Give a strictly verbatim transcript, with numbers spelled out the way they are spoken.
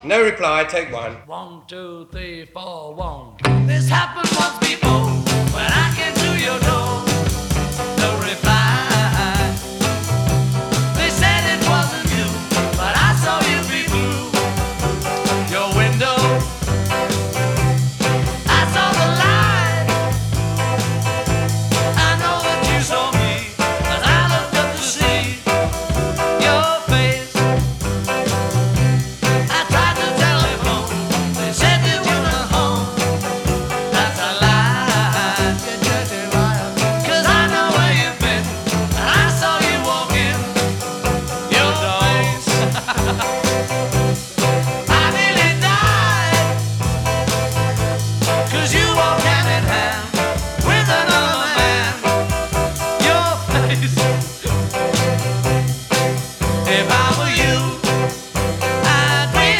No reply, take one. One, two, three, four, one. This happened once before.